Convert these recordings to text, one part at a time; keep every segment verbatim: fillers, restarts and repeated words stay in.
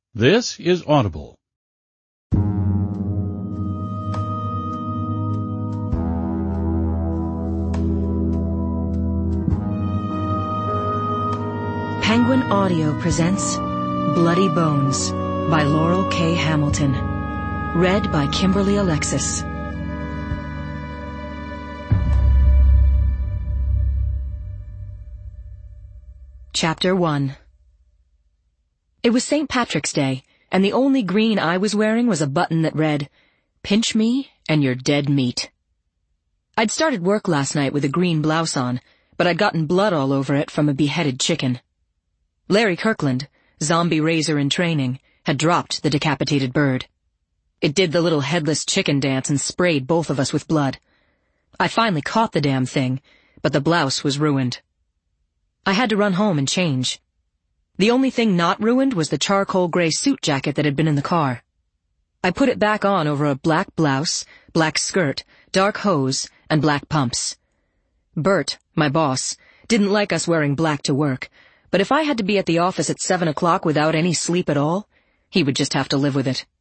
This is Audible. Penguin Audio presents Bloody Bones by Laurel K. Hamilton. Read by Kimberly Alexis. Chapter one. It was Saint Patrick's Day, and the only green I was wearing was a button that read, "Pinch me and you're dead meat." I'd started work last night with a green blouse on, but I'd gotten blood all over it from a beheaded chicken. Larry Kirkland, zombie raiser in training, had dropped the decapitated bird. It did the little headless chicken dance and sprayed both of us with blood. I finally caught the damn thing, but the blouse was ruined. I had to run home and change. The only thing not ruined was the charcoal gray suit jacket that had been in the car. I put it back on over a black blouse, black skirt, dark hose, and black pumps. Bert, my boss, didn't like us wearing black to work, but if I had to be at the office at seven o'clock without any sleep at all, he would just have to live with it.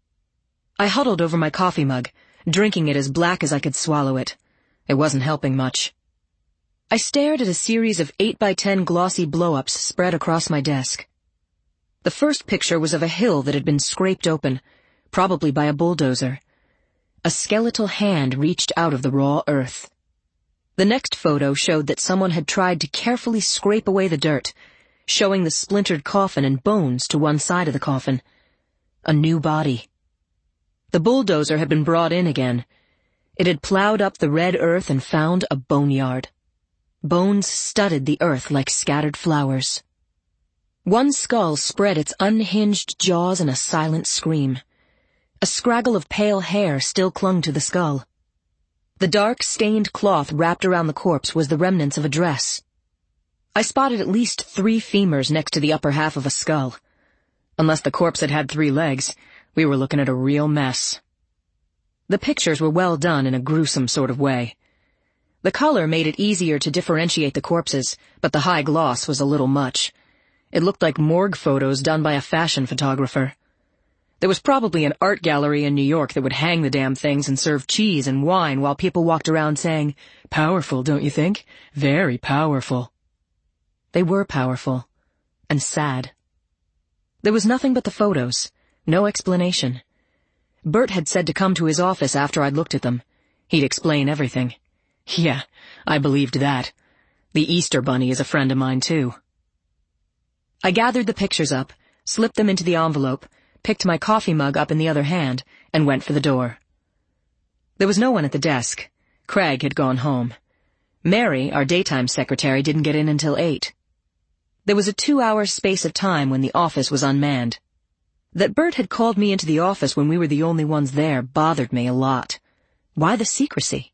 I huddled over my coffee mug, drinking it as black as I could swallow it. It wasn't helping much. I stared at a series of eight by ten glossy blow-ups spread across my desk. The first picture was of a hill that had been scraped open, probably by a bulldozer. A skeletal hand reached out of the raw earth. The next photo showed that someone had tried to carefully scrape away the dirt, showing the splintered coffin and bones to one side of the coffin. A new body. The bulldozer had been brought in again. It had plowed up the red earth and found a boneyard. Bones studded the earth like scattered flowers. One skull spread its unhinged jaws in a silent scream. A scraggle of pale hair still clung to the skull. The dark, stained cloth wrapped around the corpse was the remnants of a dress. I spotted at least three femurs next to the upper half of a skull. Unless the corpse had had three legs, we were looking at a real mess. The pictures were well done in a gruesome sort of way. The color made it easier to differentiate the corpses, but the high gloss was a little much. It looked like morgue photos done by a fashion photographer. There was probably an art gallery in New York that would hang the damn things and serve cheese and wine while people walked around saying, "Powerful, don't you think? Very powerful." They were powerful. And sad. There was nothing but the photos. No explanation. Bert had said to come to his office after I'd looked at them. He'd explain everything. Yeah, I believed that. The Easter Bunny is a friend of mine, too. I gathered the pictures up, slipped them into the envelope, picked my coffee mug up in the other hand, and went for the door. There was no one at the desk. Craig had gone home. Mary, our daytime secretary, didn't get in until eight. There was a two-hour space of time when the office was unmanned. That Bert had called me into the office when we were the only ones there bothered me a lot. Why the secrecy?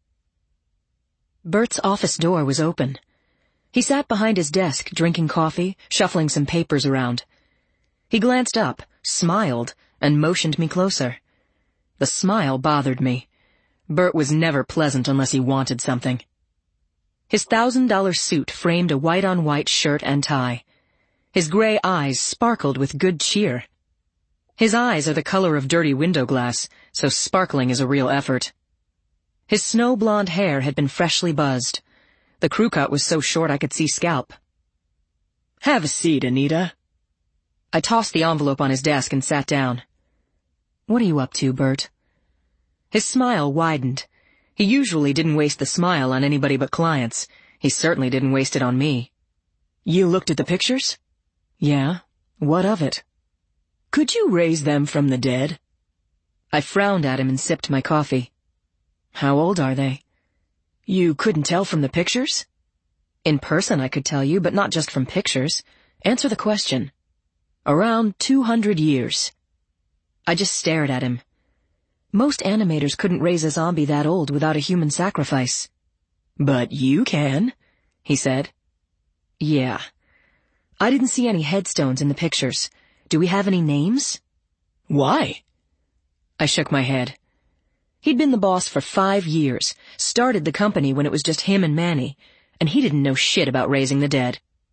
Bert's office door was open. He sat behind his desk, drinking coffee, shuffling some papers around. He glanced up, smiled, and motioned me closer. The smile bothered me. Bert was never pleasant unless he wanted something. His thousand-dollar suit framed a white-on-white shirt and tie. His gray eyes sparkled with good cheer. His eyes are the color of dirty window glass, so sparkling is a real effort. His snow-blonde hair had been freshly buzzed. The crew cut was so short I could see scalp. "Have a seat, Anita." I tossed the envelope on his desk and sat down. "What are you up to, Bert?" His smile widened. He usually didn't waste the smile on anybody but clients. He certainly didn't waste it on me. "You looked at the pictures?" "Yeah. What of it?" "Could you raise them from the dead?" I frowned at him and sipped my coffee. "How old are they?" "You couldn't tell from the pictures?" "In person I could tell you, but not just from pictures. Answer the question." "Around two hundred years." I just stared at him. Most animators couldn't raise a zombie that old without a human sacrifice. "But you can," he said. "Yeah. I didn't see any headstones in the pictures. Do we have any names?" "Why?" I shook my head. He'd been the boss for five years, started the company when it was just him and Manny, and he didn't know shit about raising the dead.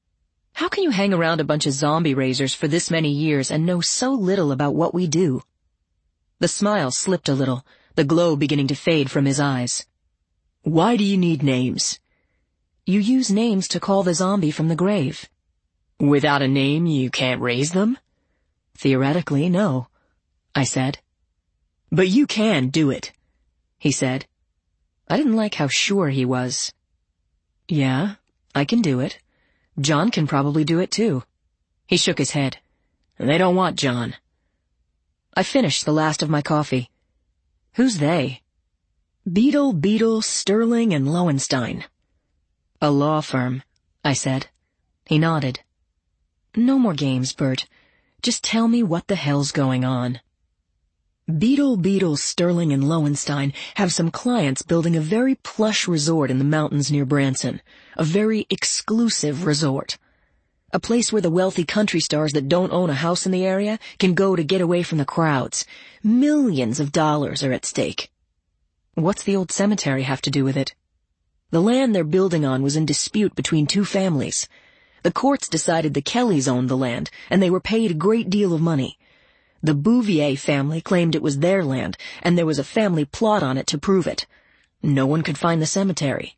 How can you hang around a bunch of zombie raisers for this many years and know so little about what we do? The smile slipped a little, the glow beginning to fade from his eyes. Why do you need names? You use names to call the zombie from the grave. Without a name, you can't raise them? Theoretically, no, I said. But you can do it, he said. I didn't like how sure he was. Yeah, I can do it. John can probably do it too. He shook his head. They don't want John. I finished the last of my coffee. Who's they? Beadle, Beadle, Sterling, and Lowenstein. A law firm, I said. He nodded. No more games, Bert. Just tell me what the hell's going on. Beadle, Beadle, Sterling, and Lowenstein have some clients building a very plush resort in the mountains near Branson. A very exclusive resort. A place where the wealthy country stars that don't own a house in the area can go to get away from the crowds. Millions of dollars are at stake. What's the old cemetery have to do with it? The land they're building on was in dispute between two families. The courts decided the Kellys owned the land, and they were paid a great deal of money. The Bouvier family claimed it was their land, and there was a family plot on it to prove it. No one could find the cemetery.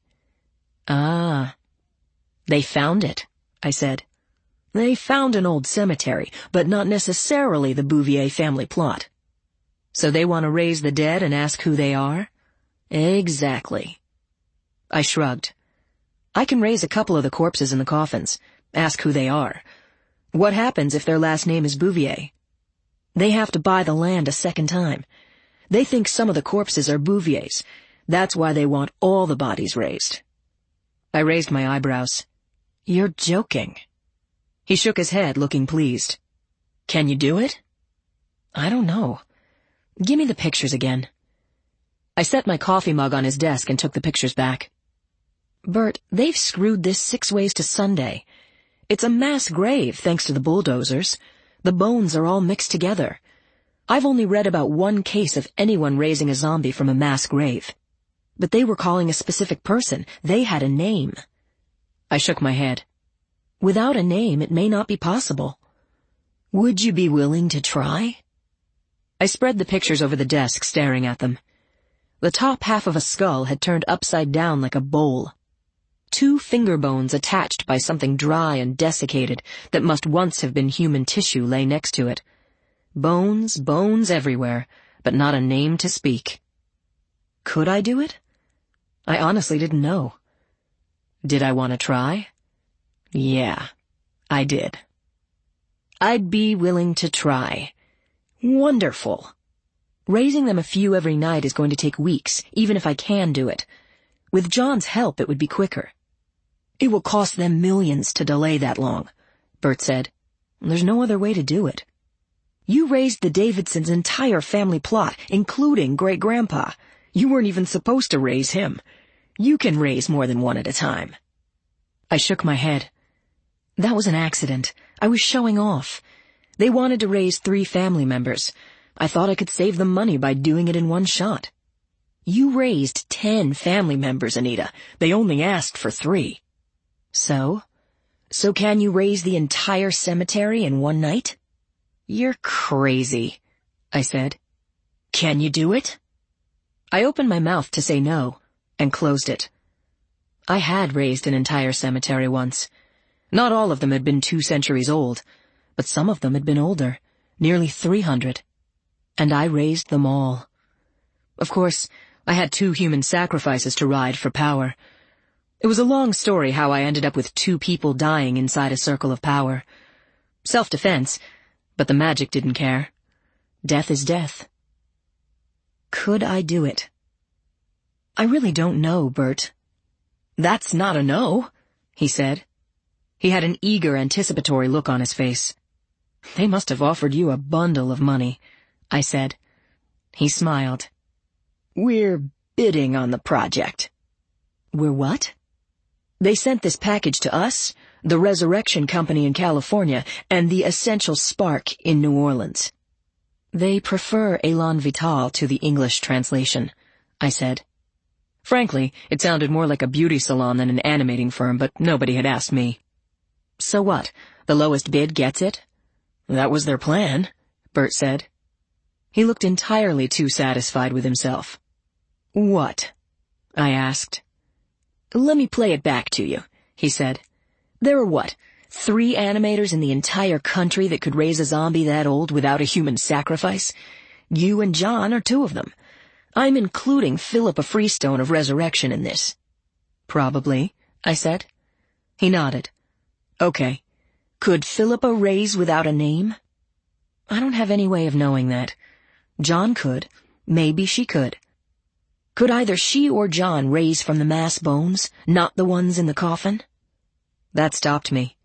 Ah. They found it, I said. They found an old cemetery, but not necessarily the Bouvier family plot. So they want to raise the dead and ask who they are? Exactly. I shrugged. I can raise a couple of the corpses in the coffins, ask who they are. What happens if their last name is Bouvier? They have to buy the land a second time. They think some of the corpses are Bouvier's. That's why they want all the bodies raised. I raised my eyebrows. You're joking. He shook his head, looking pleased. Can you do it? I don't know. Give me the pictures again. I set my coffee mug on his desk and took the pictures back. Bert, they've screwed this six ways to Sunday. It's a mass grave, thanks to the bulldozers. The bones are all mixed together. I've only read about one case of anyone raising a zombie from a mass grave. But they were calling a specific person. They had a name. I shook my head. Without a name, it may not be possible. Would you be willing to try? I spread the pictures over the desk, staring at them. The top half of a skull had turned upside down like a bowl. Two finger bones attached by something dry and desiccated that must once have been human tissue lay next to it. Bones, bones everywhere, but not a name to speak. Could I do it? I honestly didn't know. Did I want to try? Yeah, I did. I'd be willing to try. Wonderful. Raising them a few every night is going to take weeks, even if I can do it. With John's help, it would be quicker. It will cost them millions to delay that long, Bert said. There's no other way to do it. You raised the Davidsons' entire family plot, including great-grandpa. You weren't even supposed to raise him. You can raise more than one at a time. I shook my head. That was an accident. I was showing off. They wanted to raise three family members. I thought I could save them money by doing it in one shot. You raised ten family members, Anita. They only asked for three. So? So can you raise the entire cemetery in one night? You're crazy, I said. Can you do it? I opened my mouth to say no, and closed it. I had raised an entire cemetery once. Not all of them had been two centuries old, but some of them had been older, nearly three hundred. And I raised them all. Of course, I had two human sacrifices to ride for power. It was a long story how I ended up with two people dying inside a circle of power. Self-defense, but the magic didn't care. Death is death. Could I do it? I really don't know, Bert. That's not a no, he said. He had an eager, anticipatory look on his face. They must have offered you a bundle of money, I said. He smiled. We're bidding on the project. We're what? They sent this package to us, the Resurrection Company in California, and the Essential Spark in New Orleans. They prefer Elan Vital to the English translation, I said. Frankly, it sounded more like a beauty salon than an animating firm, but nobody had asked me. So what? The lowest bid gets it? That was their plan, Bert said. He looked entirely too satisfied with himself. What? I asked. Let me play it back to you, he said. There are what? Three animators in the entire country that could raise a zombie that old without a human sacrifice? You and John are two of them. I'm including Philippa Freestone of Resurrection in this. Probably, I said. He nodded. Okay. Could Philippa raise without a name? I don't have any way of knowing that. John could. Maybe she could. Could either she or John raise from the mass bones, not the ones in the coffin? That stopped me.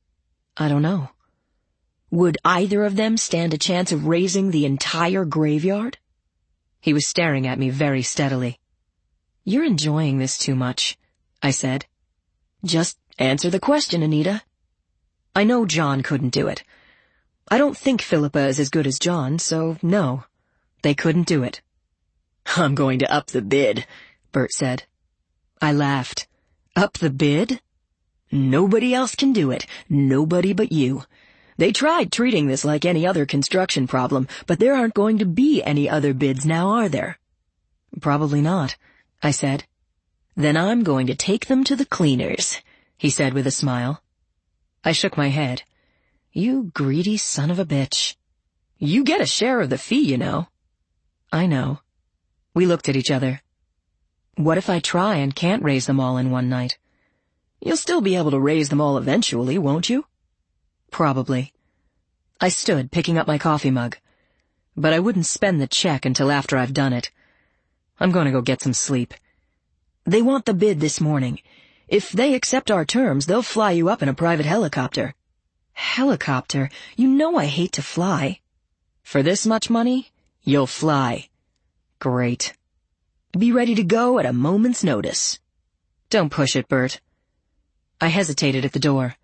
I don't know. Would either of them stand a chance of raising the entire graveyard? He was staring at me very steadily. You're enjoying this too much, I said. Just answer the question, Anita. I know John couldn't do it. I don't think Philippa is as good as John, so no, they couldn't do it. I'm going to up the bid, Bert said. I laughed. Up the bid? Nobody else can do it. Nobody but you. They tried treating this like any other construction problem, but there aren't going to be any other bids now, are there? Probably not, I said. Then I'm going to take them to the cleaners, he said with a smile. I shook my head. You greedy son of a bitch. You get a share of the fee, you know. I know. We looked at each other. What if I try and can't raise them all in one night? You'll still be able to raise them all eventually, won't you? Probably. I stood, picking up my coffee mug. But I wouldn't spend the check until after I've done it. I'm going to go get some sleep. They want the bid this morning. If they accept our terms, they'll fly you up in a private helicopter. Helicopter? You know I hate to fly. For this much money, you'll fly. Great. Be ready to go at a moment's notice. Don't push it, Bert. I hesitated at the door.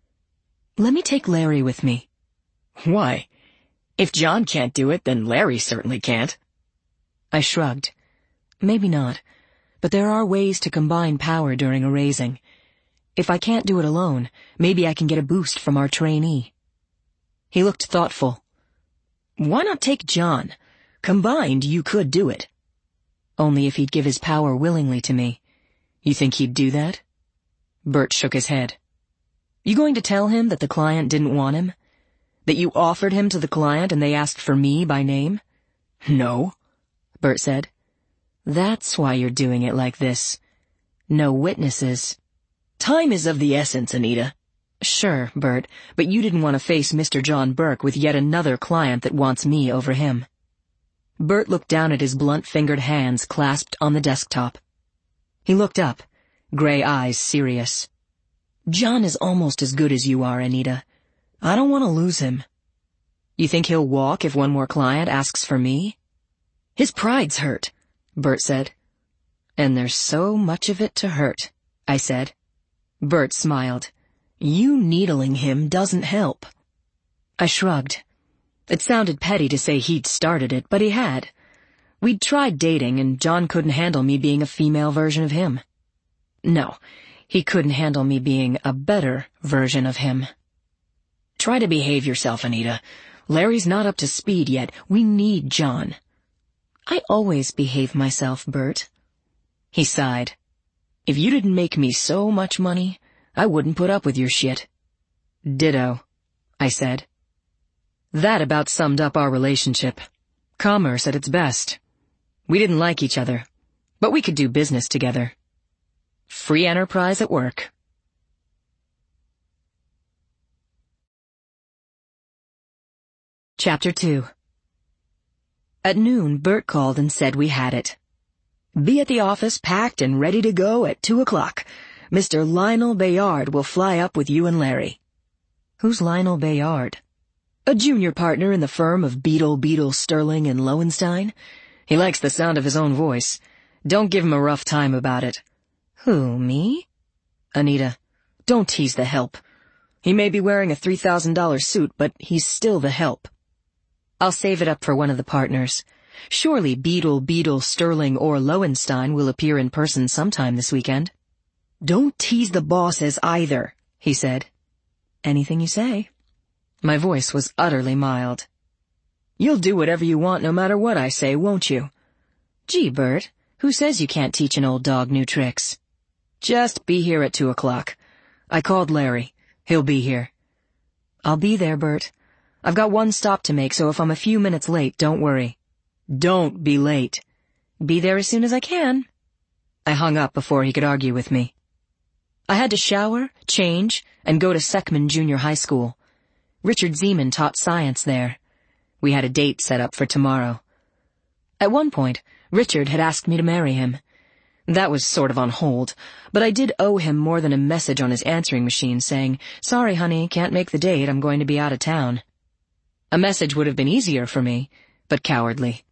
Let me take Larry with me. Why? If John can't do it, then Larry certainly can't. I shrugged. Maybe not, but there are ways to combine power during a raising. If I can't do it alone, maybe I can get a boost from our trainee. He looked thoughtful. Why not take John? Combined, you could do it. Only if he'd give his power willingly to me. You think he'd do that? Bert shook his head. You going to tell him that the client didn't want him? That you offered him to the client and they asked for me by name? No, Bert said. That's why you're doing it like this. No witnesses. Time is of the essence, Anita. Sure, Bert, but you didn't want to face Mister John Burke with yet another client that wants me over him. Bert looked down at his blunt-fingered hands clasped on the desktop. He looked up, gray eyes serious. John is almost as good as you are, Anita. I don't want to lose him. You think he'll walk if one more client asks for me? His pride's hurt, Bert said. And there's so much of it to hurt, I said. Bert smiled. You needling him doesn't help. I shrugged. It sounded petty to say he'd started it, but he had. We'd tried dating, and John couldn't handle me being a female version of him. No, he couldn't handle me being a better version of him. Try to behave yourself, Anita. Larry's not up to speed yet. We need John. I always behave myself, Bert. He sighed. If you didn't make me so much money, I wouldn't put up with your shit. Ditto, I said. That about summed up our relationship. Commerce at its best. We didn't like each other, but we could do business together. Free enterprise at work. Chapter two. At noon, Bert called and said we had it. Be at the office packed and ready to go at two o'clock. Mister Lionel Bayard will fly up with you and Larry. Who's Lionel Bayard? A junior partner in the firm of Beetle, Beetle, Sterling, and Lowenstein. He likes the sound of his own voice. Don't give him a rough time about it. Who, me? Anita, don't tease the help. He may be wearing a three thousand dollar suit, but he's still the help. I'll save it up for one of the partners. Surely Beetle, Beetle, Sterling, or Lowenstein will appear in person sometime this weekend. Don't tease the bosses either, he said. Anything you say. My voice was utterly mild. You'll do whatever you want no matter what I say, won't you? Gee, Bert, who says you can't teach an old dog new tricks? Just be here at two o'clock. I called Larry. He'll be here. I'll be there, Bert. I've got one stop to make, so if I'm a few minutes late, don't worry. Don't be late. Be there as soon as I can. I hung up before he could argue with me. I had to shower, change, and go to Seckman Junior High School. Richard Zeman taught science there. We had a date set up for tomorrow. At one point, Richard had asked me to marry him. That was sort of on hold, but I did owe him more than a message on his answering machine saying, "Sorry, honey, can't make the date, I'm going to be out of town." A message would have been easier for me, but cowardly.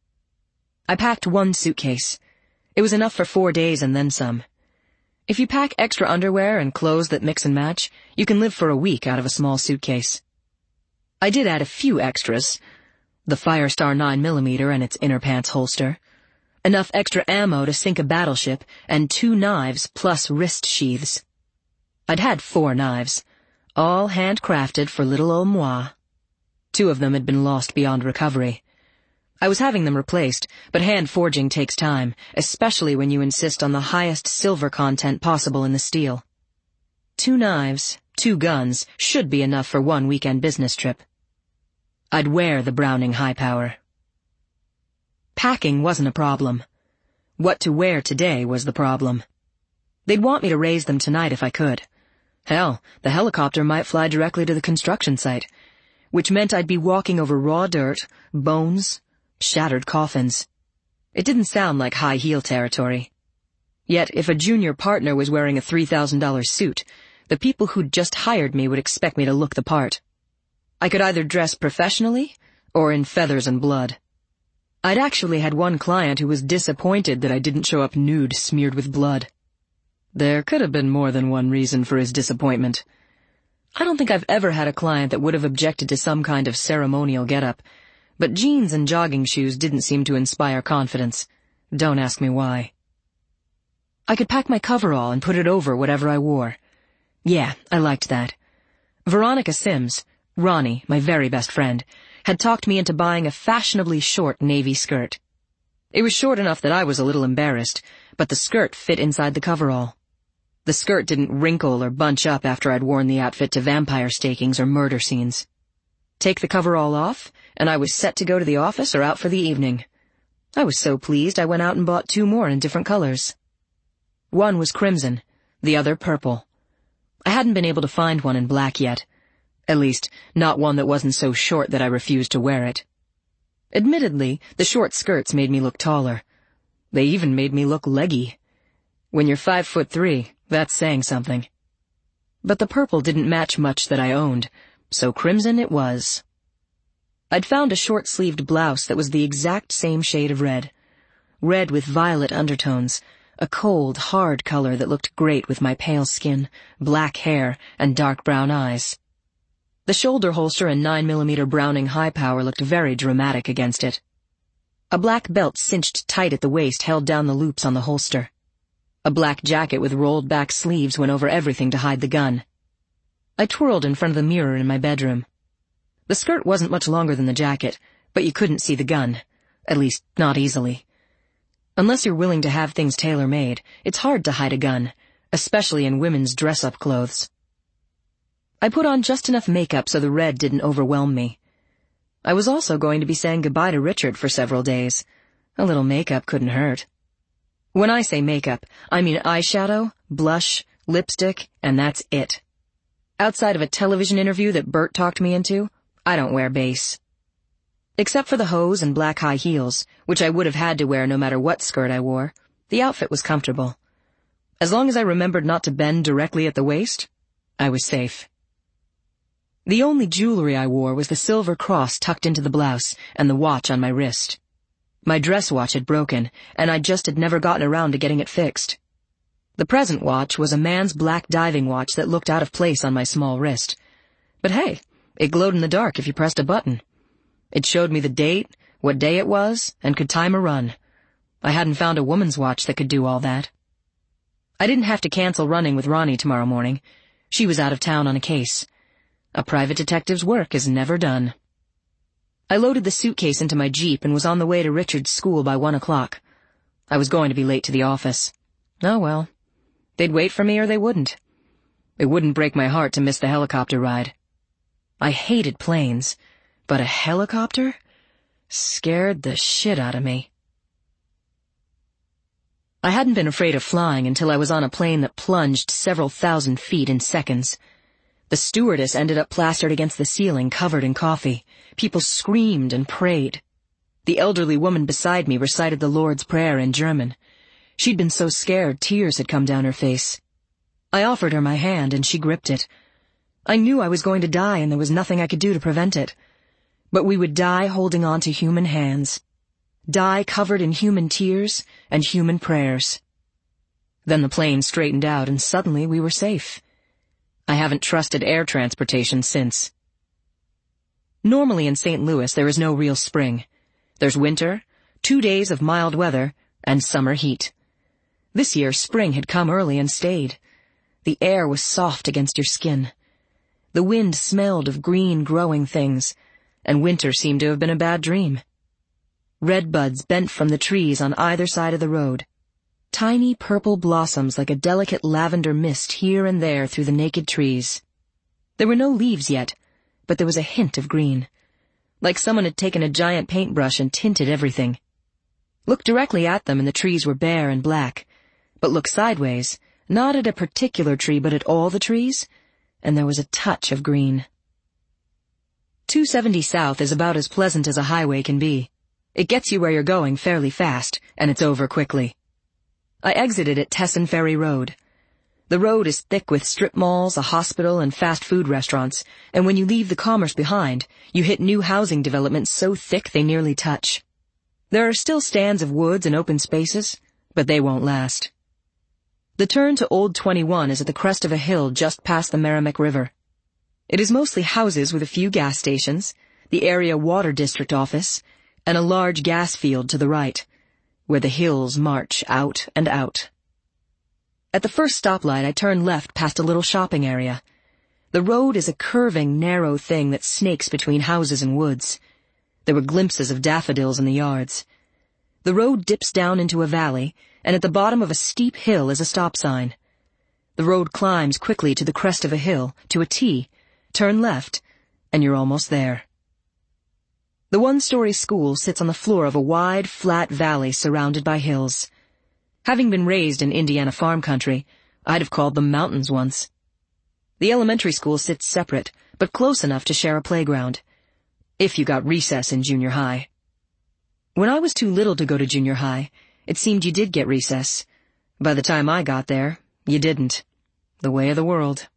I packed one suitcase. It was enough for four days and then some. If you pack extra underwear and clothes that mix and match, you can live for a week out of a small suitcase. I did add a few extras. The Firestar nine millimeter and its inner pants holster. Enough extra ammo to sink a battleship, and two knives plus wrist sheaths. I'd had four knives, all handcrafted for little old moi. Two of them had been lost beyond recovery. I was having them replaced, but hand forging takes time, especially when you insist on the highest silver content possible in the steel. Two knives, two guns, should be enough for one weekend business trip. I'd wear the Browning High Power. Packing wasn't a problem. What to wear today was the problem. They'd want me to raise them tonight if I could. Hell, the helicopter might fly directly to the construction site, which meant I'd be walking over raw dirt, bones, shattered coffins. It didn't sound like high heel territory. Yet, if a junior partner was wearing a three thousand dollar suit, the people who'd just hired me would expect me to look the part. I could either dress professionally or in feathers and blood. I'd actually had one client who was disappointed that I didn't show up nude smeared with blood. There could have been more than one reason for his disappointment. I don't think I've ever had a client that would have objected to some kind of ceremonial getup, but jeans and jogging shoes didn't seem to inspire confidence. Don't ask me why. I could pack my coverall and put it over whatever I wore. Yeah, I liked that. Veronica Sims, Ronnie, my very best friend, had talked me into buying a fashionably short navy skirt. It was short enough that I was a little embarrassed, but the skirt fit inside the coverall. The skirt didn't wrinkle or bunch up after I'd worn the outfit to vampire stakings or murder scenes. Take the coverall off, and I was set to go to the office or out for the evening. I was so pleased I went out and bought two more in different colors. One was crimson, the other purple. I hadn't been able to find one in black yet. At least, not one that wasn't so short that I refused to wear it. Admittedly, the short skirts made me look taller. They even made me look leggy. When you're five foot three, that's saying something. But the purple didn't match much that I owned, so crimson it was. I'd found a short-sleeved blouse that was the exact same shade of red. Red with violet undertones, a cold, hard color that looked great with my pale skin, black hair, and dark brown eyes. The shoulder holster and nine millimeter Browning High Power looked very dramatic against it. A black belt cinched tight at the waist held down the loops on the holster. A black jacket with rolled-back sleeves went over everything to hide the gun. I twirled in front of the mirror in my bedroom. The skirt wasn't much longer than the jacket, but you couldn't see the gun. At least, not easily. Unless you're willing to have things tailor-made, it's hard to hide a gun, especially in women's dress-up clothes. I put on just enough makeup so the red didn't overwhelm me. I was also going to be saying goodbye to Richard for several days. A little makeup couldn't hurt. When I say makeup, I mean eyeshadow, blush, lipstick, and that's it. Outside of a television interview that Bert talked me into, I don't wear base. Except for the hose and black high heels, which I would have had to wear no matter what skirt I wore, the outfit was comfortable. As long as I remembered not to bend directly at the waist, I was safe. The only jewelry I wore was the silver cross tucked into the blouse and the watch on my wrist. My dress watch had broken, and I just had never gotten around to getting it fixed. The present watch was a man's black diving watch that looked out of place on my small wrist. But hey, it glowed in the dark if you pressed a button. It showed me the date, what day it was, and could time a run. I hadn't found a woman's watch that could do all that. I didn't have to cancel running with Ronnie tomorrow morning. She was out of town on a case. A private detective's work is never done. I loaded the suitcase into my Jeep and was on the way to Richard's school by one o'clock. I was going to be late to the office. Oh well. They'd wait for me or they wouldn't. It wouldn't break my heart to miss the helicopter ride. I hated planes, but a helicopter scared the shit out of me. I hadn't been afraid of flying until I was on a plane that plunged several thousand feet in seconds. The stewardess ended up plastered against the ceiling, covered in coffee. People screamed and prayed. The elderly woman beside me recited the Lord's Prayer in German. She'd been so scared tears had come down her face. I offered her my hand and she gripped it. I knew I was going to die and there was nothing I could do to prevent it. But we would die holding on to human hands. Die covered in human tears and human prayers. Then the plane straightened out and suddenly we were safe. I haven't trusted air transportation since. Normally in Saint Louis there is no real spring. There's winter, two days of mild weather, and summer heat. This year spring had come early and stayed. The air was soft against your skin. The wind smelled of green growing things, and winter seemed to have been a bad dream. Red buds bent from the trees on either side of the road. Tiny purple blossoms like a delicate lavender mist here and there through the naked trees. There were no leaves yet, but there was a hint of green. Like someone had taken a giant paintbrush and tinted everything. Look directly at them and the trees were bare and black. But look sideways, not at a particular tree but at all the trees, and there was a touch of green. two seventy South is about as pleasant as a highway can be. It gets you where you're going fairly fast, and it's over quickly. I exited at Tesson Ferry Road. The road is thick with strip malls, a hospital, and fast food restaurants, and when you leave the commerce behind, you hit new housing developments so thick they nearly touch. There are still stands of woods and open spaces, but they won't last. The turn to Old twenty-one is at the crest of a hill just past the Merrimack River. It is mostly houses with a few gas stations, the area water district office, and a large gas field to the right, where the hills march out and out. At the first stoplight, I turned left past a little shopping area. The road is a curving, narrow thing that snakes between houses and woods. There were glimpses of daffodils in the yards. The road dips down into a valley, and at the bottom of a steep hill is a stop sign. The road climbs quickly to the crest of a hill, to a T. Turn left, and you're almost there. The one-story school sits on the floor of a wide, flat valley surrounded by hills. Having been raised in Indiana farm country, I'd have called them mountains once. The elementary school sits separate, but close enough to share a playground. If you got recess in junior high. When I was too little to go to junior high, it seemed you did get recess. By the time I got there, you didn't. The way of the world.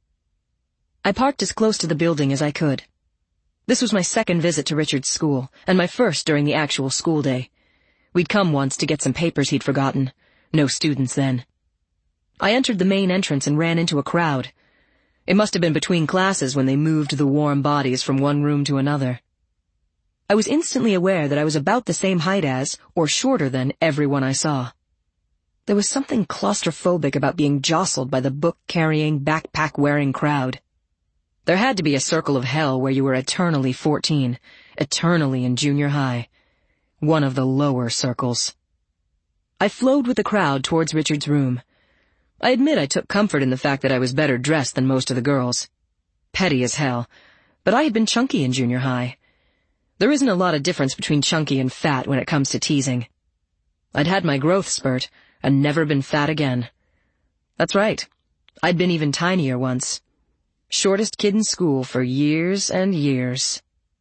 I parked as close to the building as I could. This was my second visit to Richard's school, and my first during the actual school day. We'd come once to get some papers he'd forgotten. No students then. I entered the main entrance and ran into a crowd. It must have been between classes when they moved the warm bodies from one room to another. I was instantly aware that I was about the same height as, or shorter than, everyone I saw. There was something claustrophobic about being jostled by the book-carrying, backpack-wearing crowd. There had to be a circle of hell where you were eternally fourteen, eternally in junior high. One of the lower circles. I flowed with the crowd towards Richard's room. I admit I took comfort in the fact that I was better dressed than most of the girls. Petty as hell, but I had been chunky in junior high. There isn't a lot of difference between chunky and fat when it comes to teasing. I'd had my growth spurt and never been fat again. That's right. I'd been even tinier once. Shortest kid in school for years and years.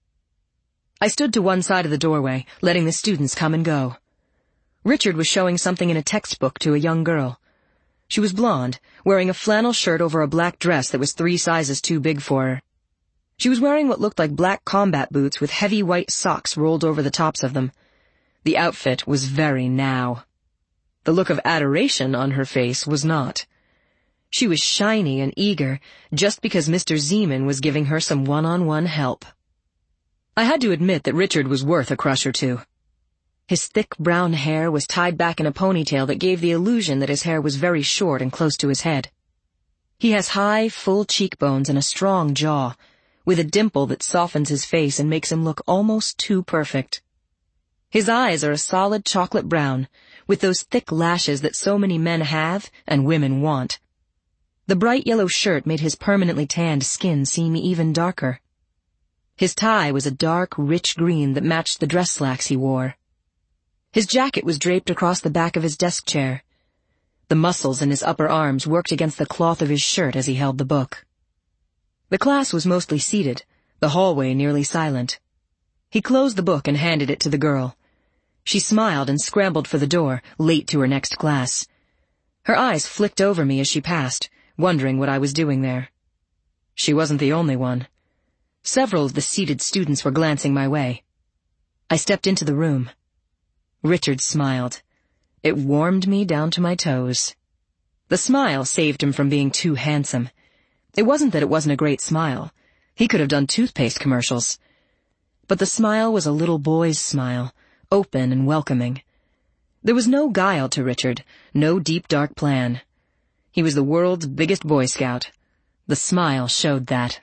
I stood to one side of the doorway, letting the students come and go. Richard was showing something in a textbook to a young girl. She was blonde, wearing a flannel shirt over a black dress that was three sizes too big for her. She was wearing what looked like black combat boots with heavy white socks rolled over the tops of them. The outfit was very now. The look of adoration on her face was not. She was shiny and eager, just because Mister Zeman was giving her some one-on-one help. I had to admit that Richard was worth a crush or two. His thick brown hair was tied back in a ponytail that gave the illusion that his hair was very short and close to his head. He has high, full cheekbones and a strong jaw, with a dimple that softens his face and makes him look almost too perfect. His eyes are a solid chocolate brown, with those thick lashes that so many men have and women want. The bright yellow shirt made his permanently tanned skin seem even darker. His tie was a dark, rich green that matched the dress slacks he wore. His jacket was draped across the back of his desk chair. The muscles in his upper arms worked against the cloth of his shirt as he held the book. The class was mostly seated, the hallway nearly silent. He closed the book and handed it to the girl. She smiled and scrambled for the door, late to her next class. Her eyes flicked over me as she passed, wondering what I was doing there. She wasn't the only one. Several of the seated students were glancing my way. I stepped into the room. Richard smiled. It warmed me down to my toes. The smile saved him from being too handsome. It wasn't that it wasn't a great smile. He could have done toothpaste commercials. But the smile was a little boy's smile, open and welcoming. There was no guile to Richard, no deep dark plan. He was the world's biggest Boy Scout. The smile showed that.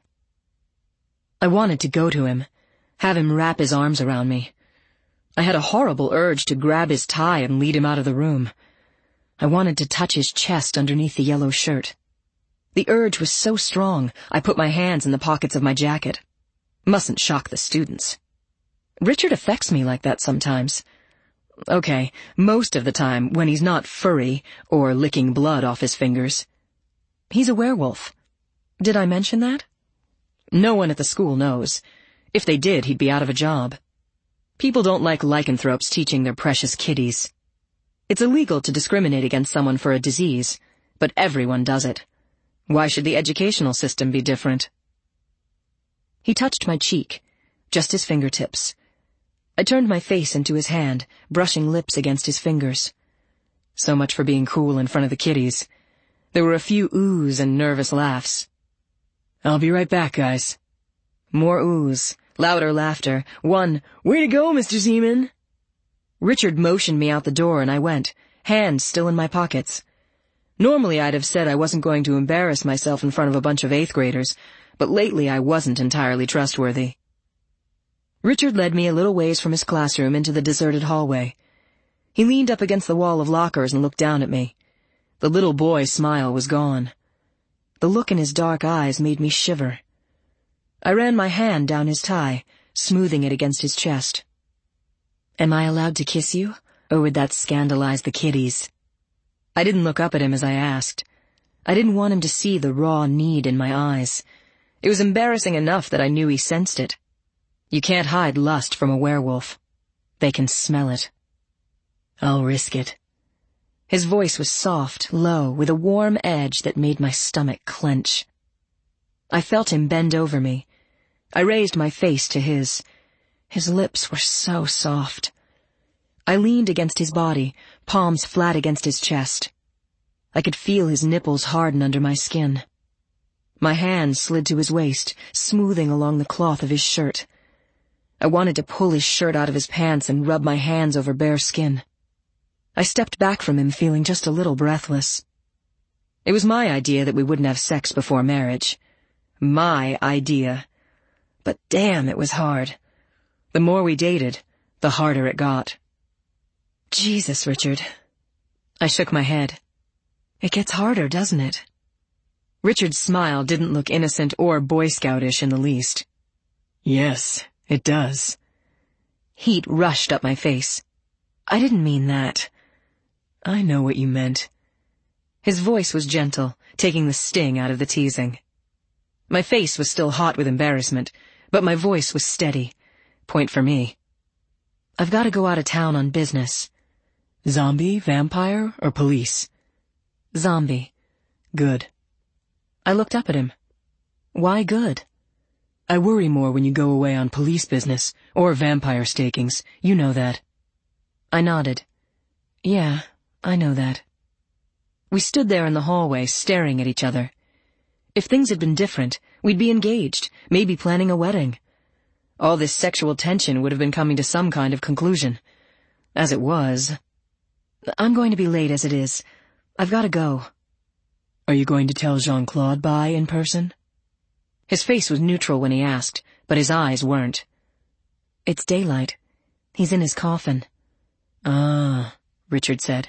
I wanted to go to him, have him wrap his arms around me. I had a horrible urge to grab his tie and lead him out of the room. I wanted to touch his chest underneath the yellow shirt. The urge was so strong, I put my hands in the pockets of my jacket. Mustn't shock the students. Richard affects me like that sometimes. Okay, most of the time when he's not furry or licking blood off his fingers. He's a werewolf. Did I mention that? No one at the school knows. If they did, he'd be out of a job. People don't like lycanthropes teaching their precious kiddies. It's illegal to discriminate against someone for a disease, but everyone does it. Why should the educational system be different? He touched my cheek, just his fingertips. I turned my face into his hand, brushing lips against his fingers. So much for being cool in front of the kiddies. There were a few oohs and nervous laughs. I'll be right back, guys. More oohs, louder laughter. One, way to go, Mister Zeman. Richard motioned me out the door and I went, hands still in my pockets. Normally I'd have said I wasn't going to embarrass myself in front of a bunch of eighth graders, but lately I wasn't entirely trustworthy. Richard led me a little ways from his classroom into the deserted hallway. He leaned up against the wall of lockers and looked down at me. The little boy's smile was gone. The look in his dark eyes made me shiver. I ran my hand down his tie, smoothing it against his chest. Am I allowed to kiss you, or would that scandalize the kiddies? I didn't look up at him as I asked. I didn't want him to see the raw need in my eyes. It was embarrassing enough that I knew he sensed it. You can't hide lust from a werewolf. They can smell it. I'll risk it. His voice was soft, low, with a warm edge that made my stomach clench. I felt him bend over me. I raised my face to his. His lips were so soft. I leaned against his body, palms flat against his chest. I could feel his nipples harden under my skin. My hand slid to his waist, smoothing along the cloth of his shirt. I wanted to pull his shirt out of his pants and rub my hands over bare skin. I stepped back from him feeling just a little breathless. It was my idea that we wouldn't have sex before marriage. My idea. But damn, it was hard. The more we dated, the harder it got. Jesus, Richard. I shook my head. It gets harder, doesn't it? Richard's smile didn't look innocent or Boy Scoutish in the least. Yes, it does. Heat rushed up my face. I didn't mean that. I know what you meant. His voice was gentle, taking the sting out of the teasing. My face was still hot with embarrassment, but my voice was steady. Point for me. I've got to go out of town on business. Zombie, vampire, or police? Zombie. Good. I looked up at him. Why good? I worry more when you go away on police business, or vampire stakings. You know that. I nodded. Yeah, I know that. We stood there in the hallway, staring at each other. If things had been different, we'd be engaged, maybe planning a wedding. All this sexual tension would have been coming to some kind of conclusion. As it was... I'm going to be late as it is. I've got to go. Are you going to tell Jean-Claude bye in person? His face was neutral when he asked, but his eyes weren't. It's daylight. He's in his coffin. Ah, Richard said.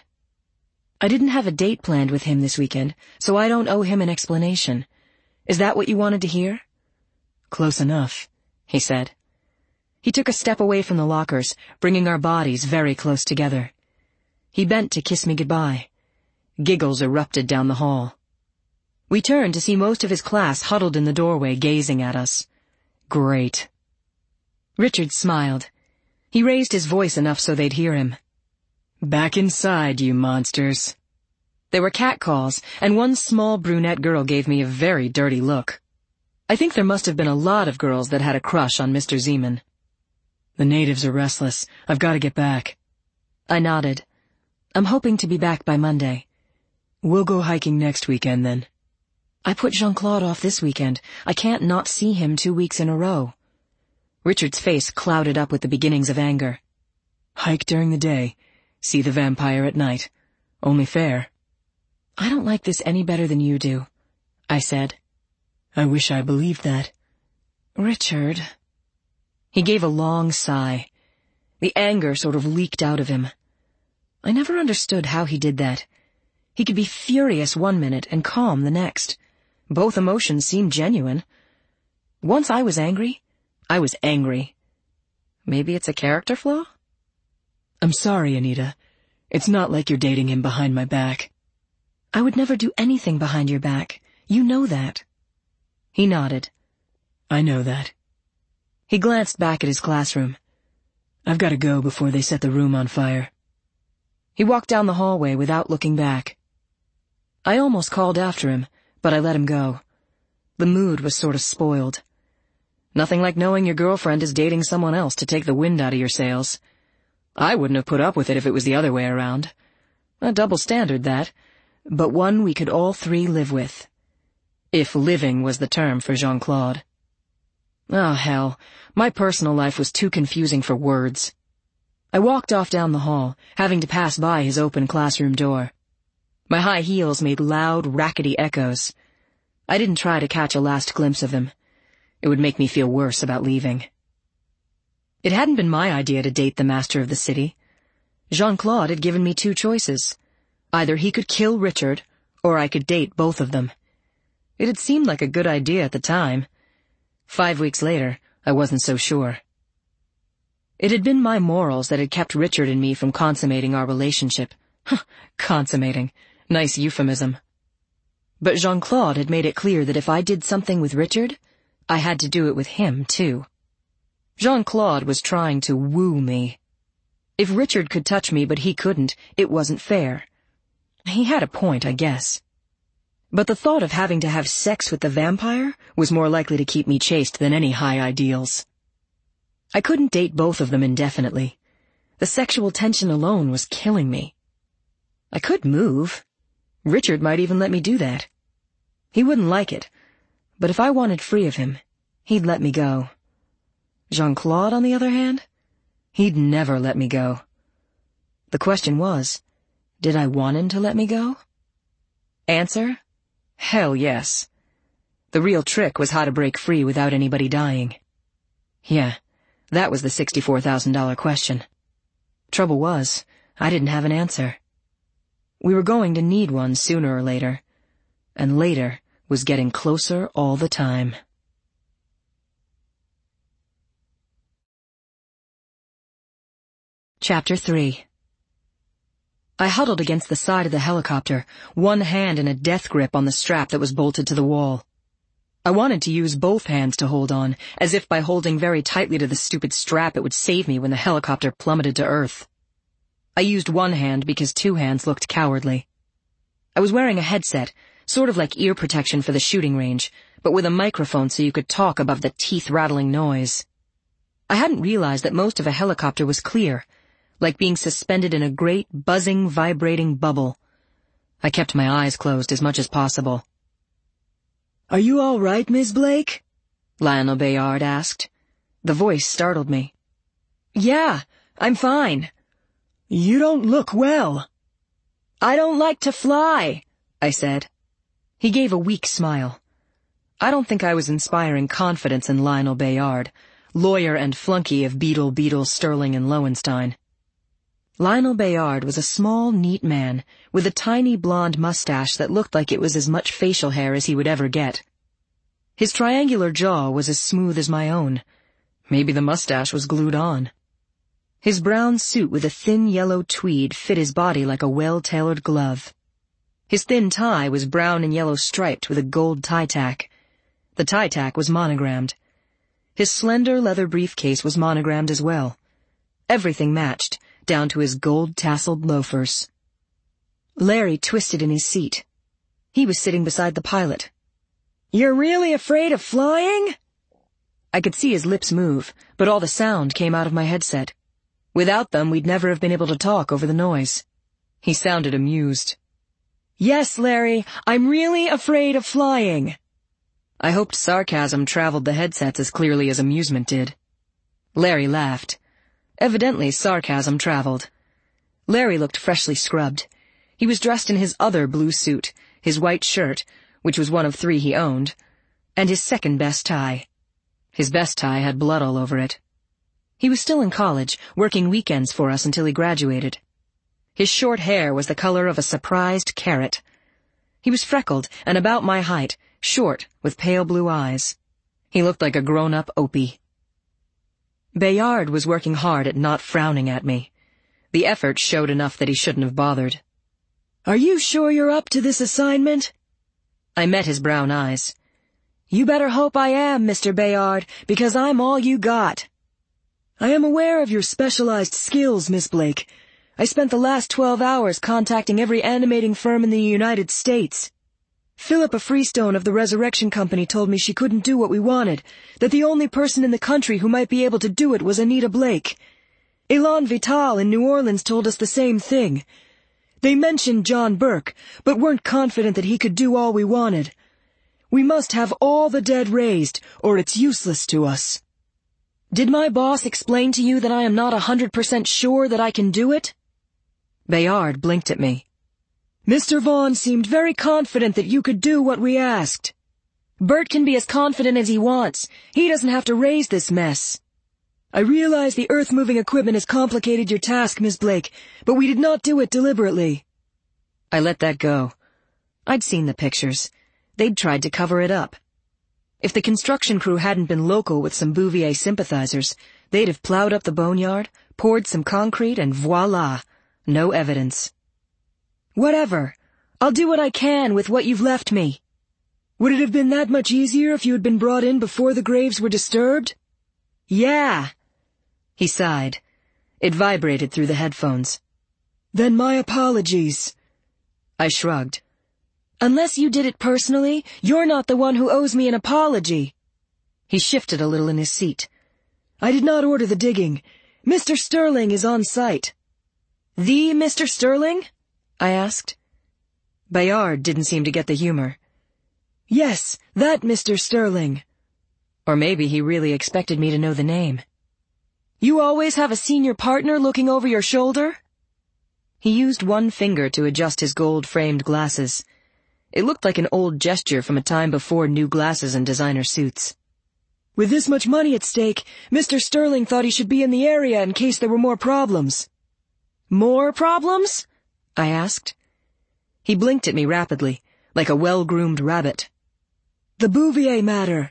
I didn't have a date planned with him this weekend, so I don't owe him an explanation. Is that what you wanted to hear? Close enough, he said. He took a step away from the lockers, bringing our bodies very close together. He bent to kiss me goodbye. Giggles erupted down the hall. We turned to see most of his class huddled in the doorway gazing at us. Great. Richard smiled. He raised his voice enough so they'd hear him. Back inside, you monsters. There were catcalls, and one small brunette girl gave me a very dirty look. I think there must have been a lot of girls that had a crush on Mister Zeman. The natives are restless. I've got to get back. I nodded. I'm hoping to be back by Monday. We'll go hiking next weekend, then. I put Jean-Claude off this weekend. I can't not see him two weeks in a row. Richard's face clouded up with the beginnings of anger. Hike during the day. See the vampire at night. Only fair. I don't like this any better than you do, I said. I wish I believed that. Richard. He gave a long sigh. The anger sort of leaked out of him. I never understood how he did that. He could be furious one minute and calm the next. Both emotions seemed genuine. Once I was angry, I was angry. Maybe it's a character flaw? I'm sorry, Anita. It's not like you're dating him behind my back. I would never do anything behind your back. You know that. He nodded. I know that. He glanced back at his classroom. I've got to go before they set the room on fire. He walked down the hallway without looking back. I almost called after him, but I let him go. The mood was sort of spoiled. Nothing like knowing your girlfriend is dating someone else to take the wind out of your sails. I wouldn't have put up with it if it was the other way around. A double standard, that, but one we could all three live with. If living was the term for Jean-Claude. Oh, hell, my personal life was too confusing for words. I walked off down the hall, having to pass by his open classroom door. My high heels made loud, rackety echoes. I didn't try to catch a last glimpse of him. It would make me feel worse about leaving. It hadn't been my idea to date the master of the city. Jean-Claude had given me two choices. Either he could kill Richard, or I could date both of them. It had seemed like a good idea at the time. Five weeks later, I wasn't so sure. It had been my morals that had kept Richard and me from consummating our relationship. Huh, consummating. Nice euphemism. But Jean-Claude had made it clear that if I did something with Richard, I had to do it with him, too. Jean-Claude was trying to woo me. If Richard could touch me but he couldn't, it wasn't fair. He had a point, I guess. But the thought of having to have sex with the vampire was more likely to keep me chaste than any high ideals. I couldn't date both of them indefinitely. The sexual tension alone was killing me. I could move. Richard might even let me do that. He wouldn't like it, but if I wanted free of him, he'd let me go. Jean-Claude, on the other hand, he'd never let me go. The question was, did I want him to let me go? Answer? Hell yes. The real trick was how to break free without anybody dying. Yeah, that was the sixty-four thousand dollar question. Trouble was, I didn't have an answer. We were going to need one sooner or later, and later was getting closer all the time. Chapter three. I huddled against the side of the helicopter, one hand in a death grip on the strap that was bolted to the wall. I wanted to use both hands to hold on, as if by holding very tightly to the stupid strap it would save me when the helicopter plummeted to earth. I used one hand because two hands looked cowardly. I was wearing a headset, sort of like ear protection for the shooting range, but with a microphone so you could talk above the teeth-rattling noise. I hadn't realized that most of a helicopter was clear, like being suspended in a great, buzzing, vibrating bubble. I kept my eyes closed as much as possible. "Are you all right, Miss Blake?" Lionel Bayard asked. The voice startled me. "Yeah, I'm fine." "You don't look well." "I don't like to fly," I said. He gave a weak smile. I don't think I was inspiring confidence in Lionel Bayard, lawyer and flunky of Beadle, Beadle, Sterling, and Lowenstein. Lionel Bayard was a small, neat man with a tiny blonde mustache that looked like it was as much facial hair as he would ever get. His triangular jaw was as smooth as my own. Maybe the mustache was glued on. His brown suit with a thin yellow tweed fit his body like a well-tailored glove. His thin tie was brown and yellow striped with a gold tie tack. The tie tack was monogrammed. His slender leather briefcase was monogrammed as well. Everything matched, down to his gold-tasseled loafers. Larry twisted in his seat. He was sitting beside the pilot. "You're really afraid of flying?" I could see his lips move, but all the sound came out of my headset. Without them, we'd never have been able to talk over the noise. He sounded amused. "Yes, Larry, I'm really afraid of flying." I hoped sarcasm traveled the headsets as clearly as amusement did. Larry laughed. Evidently, sarcasm traveled. Larry looked freshly scrubbed. He was dressed in his other blue suit, his white shirt, which was one of three he owned, and his second-best tie. His best tie had blood all over it. He was still in college, working weekends for us until he graduated. His short hair was the color of a surprised carrot. He was freckled and about my height, short, with pale blue eyes. He looked like a grown-up Opie. Bayard was working hard at not frowning at me. The effort showed enough that he shouldn't have bothered. "Are you sure you're up to this assignment?" I met his brown eyes. "You better hope I am, Mister Bayard, because I'm all you got." "I am aware of your specialized skills, Miss Blake. I spent the last twelve hours contacting every animating firm in the United States. Philippa Freestone of the Resurrection Company told me she couldn't do what we wanted, that the only person in the country who might be able to do it was Anita Blake. Elan Vital in New Orleans told us the same thing. They mentioned John Burke, but weren't confident that he could do all we wanted. We must have all the dead raised, or it's useless to us." "Did my boss explain to you that I am not a hundred percent sure that I can do it?" Bayard blinked at me. "Mister Vaughn seemed very confident that you could do what we asked." "Bert can be as confident as he wants. He doesn't have to raise this mess." "I realize the earth-moving equipment has complicated your task, Miss Blake, but we did not do it deliberately." I let that go. I'd seen the pictures. They'd tried to cover it up. If the construction crew hadn't been local with some Bouvier sympathizers, they'd have plowed up the boneyard, poured some concrete, and voila, no evidence. "Whatever. I'll do what I can with what you've left me." "Would it have been that much easier if you had been brought in before the graves were disturbed?" "Yeah." He sighed. It vibrated through the headphones. "Then my apologies." I shrugged. "Unless you did it personally, you're not the one who owes me an apology." He shifted a little in his seat. "I did not order the digging. Mister Sterling is on site." "The Mister Sterling?" I asked. Bayard didn't seem to get the humor. "Yes, that Mister Sterling." Or maybe he really expected me to know the name. "You always have a senior partner looking over your shoulder?" He used one finger to adjust his gold-framed glasses. It looked like an old gesture from a time before new glasses and designer suits. "With this much money at stake, Mister Sterling thought he should be in the area in case there were more problems." "More problems?" I asked. He blinked at me rapidly, like a well-groomed rabbit. "The Bouvier matter."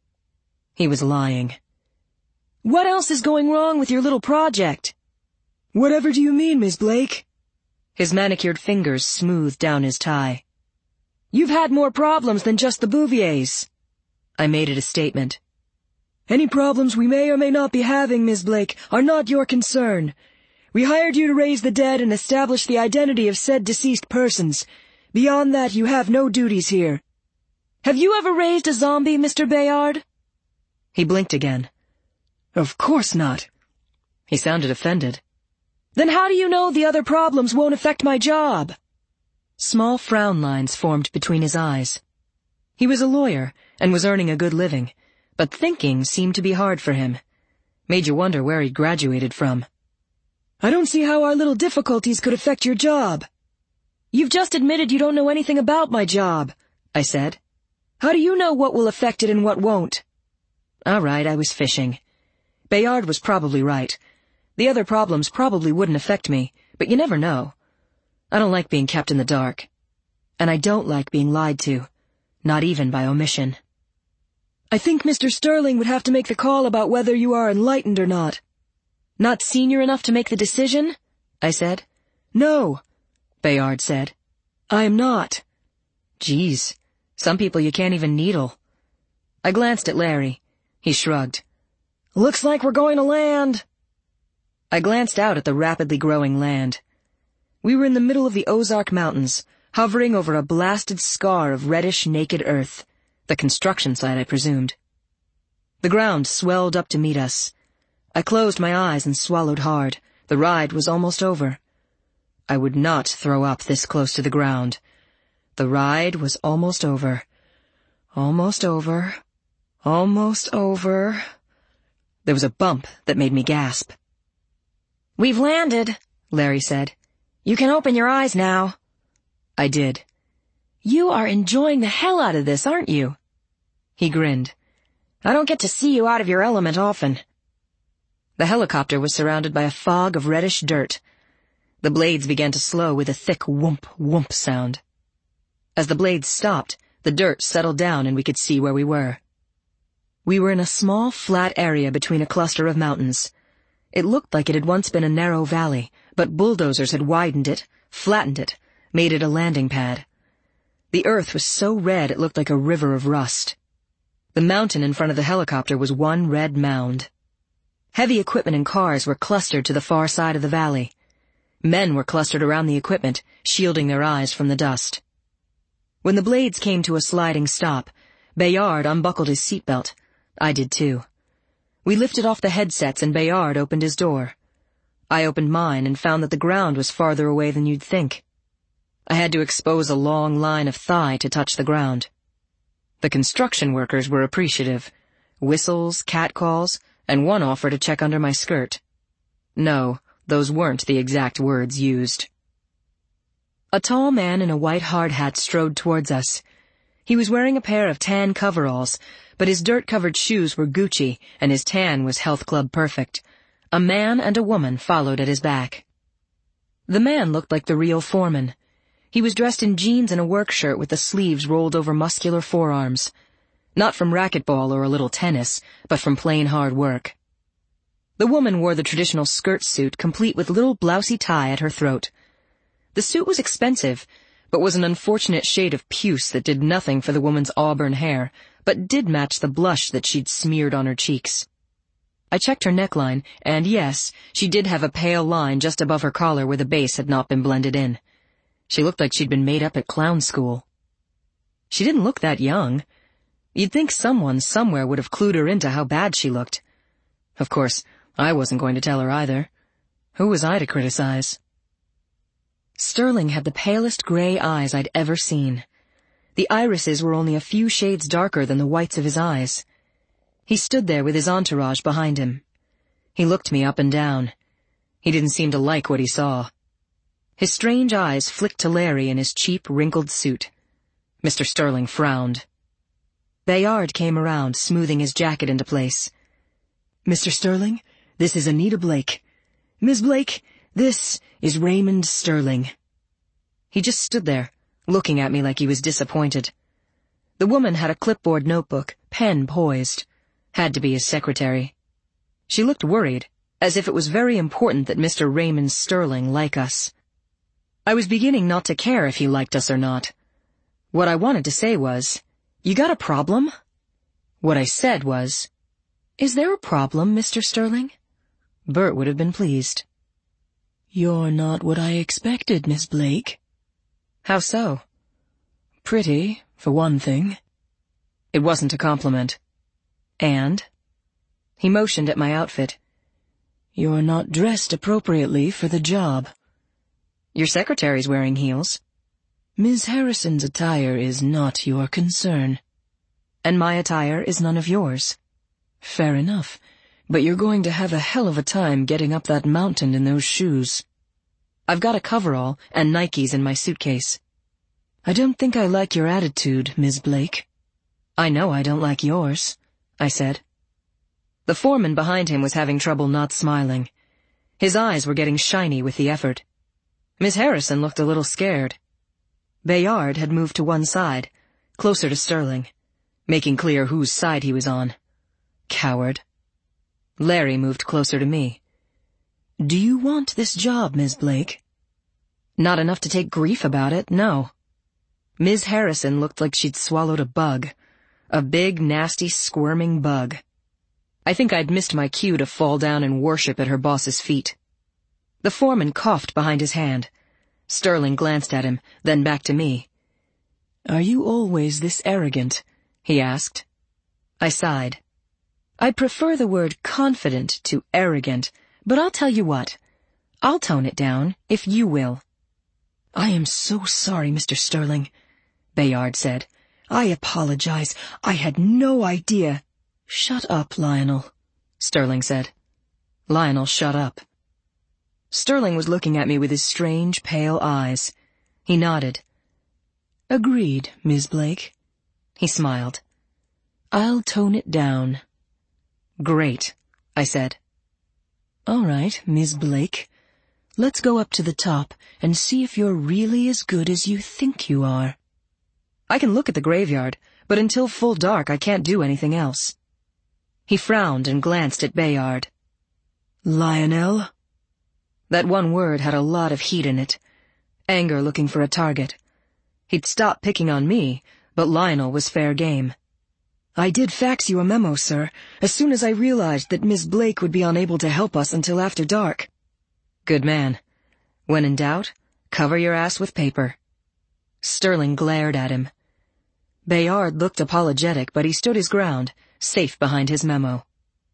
He was lying. "What else is going wrong with your little project?" "Whatever do you mean, Miss Blake?" His manicured fingers smoothed down his tie. "You've had more problems than just the Bouviers." I made it a statement. "Any problems we may or may not be having, Miss Blake, are not your concern. We hired you to raise the dead and establish the identity of said deceased persons. Beyond that, you have no duties here." "Have you ever raised a zombie, Mister Bayard?" He blinked again. "Of course not." He sounded offended. "Then how do you know the other problems won't affect my job?" Small frown lines formed between his eyes. He was a lawyer and was earning a good living, but thinking seemed to be hard for him. Made you wonder where he'd graduated from. "I don't see how our little difficulties could affect your job." "You've just admitted you don't know anything about my job," I said. "How do you know what will affect it and what won't?" All right, I was fishing. Bayard was probably right. The other problems probably wouldn't affect me, but you never know. I don't like being kept in the dark. And I don't like being lied to, not even by omission. "I think Mister Sterling would have to make the call about whether you are enlightened or not." "Not senior enough to make the decision?" I said. "No," Bayard said. "I am not." Geez, some people you can't even needle. I glanced at Larry. He shrugged. "Looks like we're going to land." I glanced out at the rapidly growing land. We were in the middle of the Ozark Mountains, hovering over a blasted scar of reddish, naked earth, the construction site, I presumed. The ground swelled up to meet us. I closed my eyes and swallowed hard. The ride was almost over. I would not throw up this close to the ground. The ride was almost over. Almost over. Almost over. There was a bump that made me gasp. "We've landed," Larry said. "You can open your eyes now." I did. "You are enjoying the hell out of this, aren't you?" He grinned. "I don't get to see you out of your element often." The helicopter was surrounded by a fog of reddish dirt. The blades began to slow with a thick whoomp, whoomp sound. As the blades stopped, the dirt settled down and we could see where we were. We were in a small, flat area between a cluster of mountains. It looked like it had once been a narrow valley, but bulldozers had widened it, flattened it, made it a landing pad. The earth was so red it looked like a river of rust. The mountain in front of the helicopter was one red mound. Heavy equipment and cars were clustered to the far side of the valley. Men were clustered around the equipment, shielding their eyes from the dust. When the blades came to a sliding stop, Bayard unbuckled his seatbelt. I did too. We lifted off the headsets and Bayard opened his door. I opened mine and found that the ground was farther away than you'd think. I had to expose a long line of thigh to touch the ground. The construction workers were appreciative. Whistles, catcalls, and one offered to check under my skirt. No, those weren't the exact words used. A tall man in a white hard hat strode towards us. He was wearing a pair of tan coveralls, but his dirt-covered shoes were Gucci and his tan was Health Club Perfect. A man and a woman followed at his back. The man looked like the real foreman. He was dressed in jeans and a work shirt with the sleeves rolled over muscular forearms. Not from racquetball or a little tennis, but from plain hard work. The woman wore the traditional skirt suit, complete with little blousey tie at her throat. The suit was expensive, but was an unfortunate shade of puce that did nothing for the woman's auburn hair, but did match the blush that she'd smeared on her cheeks. I checked her neckline, and yes, she did have a pale line just above her collar where the base had not been blended in. She looked like she'd been made up at clown school. She didn't look that young. You'd think someone somewhere would have clued her into how bad she looked. Of course, I wasn't going to tell her either. Who was I to criticize? Sterling had the palest gray eyes I'd ever seen. The irises were only a few shades darker than the whites of his eyes. He stood there with his entourage behind him. He looked me up and down. He didn't seem to like what he saw. His strange eyes flicked to Larry in his cheap, wrinkled suit. Mister Sterling frowned. Bayard came around, smoothing his jacket into place. "Mister Sterling, this is Anita Blake. Miss Blake, this is Raymond Sterling." He just stood there, looking at me like he was disappointed. The woman had a clipboard notebook, pen poised. Had to be his secretary. She looked worried, as if it was very important that Mister Raymond Sterling like us. I was beginning not to care if he liked us or not. What I wanted to say was, "You got a problem?" What I said was, "Is there a problem, Mister Sterling?" Bert would have been pleased. "You're not what I expected, Miss Blake." "How so?" "Pretty, for one thing." It wasn't a compliment. "And?" He motioned at my outfit. "You're not dressed appropriately for the job." "Your secretary's wearing heels." "Miss Harrison's attire is not your concern." "And my attire is none of yours." "Fair enough, but you're going to have a hell of a time getting up that mountain in those shoes." "I've got a coverall and Nikes in my suitcase." I don't think I like your attitude, Miss Blake. I know I don't like yours, I said. The foreman behind him was having trouble not smiling. His eyes were getting shiny with the effort. Miss Harrison looked a little scared. Bayard had moved to one side, closer to Sterling, making clear whose side he was on. Coward. Larry moved closer to me. Do you want this job, Miss Blake? Not enough to take grief about it, no. Miss Harrison looked like she'd swallowed a bug. A big, nasty, squirming bug. I think I'd missed my cue to fall down and worship at her boss's feet. The foreman coughed behind his hand. Sterling glanced at him, then back to me. Are you always this arrogant? He asked. I sighed. I prefer the word confident to arrogant, but I'll tell you what. I'll tone it down, if you will. I am so sorry, Mister Sterling, Bayard said. I apologize. I had no idea. Shut up, Lionel, Sterling said. Lionel shut up. Sterling was looking at me with his strange, pale eyes. He nodded. Agreed, Miss Blake. He smiled. I'll tone it down. Great, I said. All right, Miss Blake. Let's go up to the top and see if you're really as good as you think you are. I can look at the graveyard, but until full dark I can't do anything else. He frowned and glanced at Bayard. Lionel? That one word had a lot of heat in it. Anger looking for a target. He'd stopped picking on me, but Lionel was fair game. I did fax you a memo, sir, as soon as I realized that Miss Blake would be unable to help us until after dark. Good man. When in doubt, cover your ass with paper. Sterling glared at him. Bayard looked apologetic, but he stood his ground, safe behind his memo.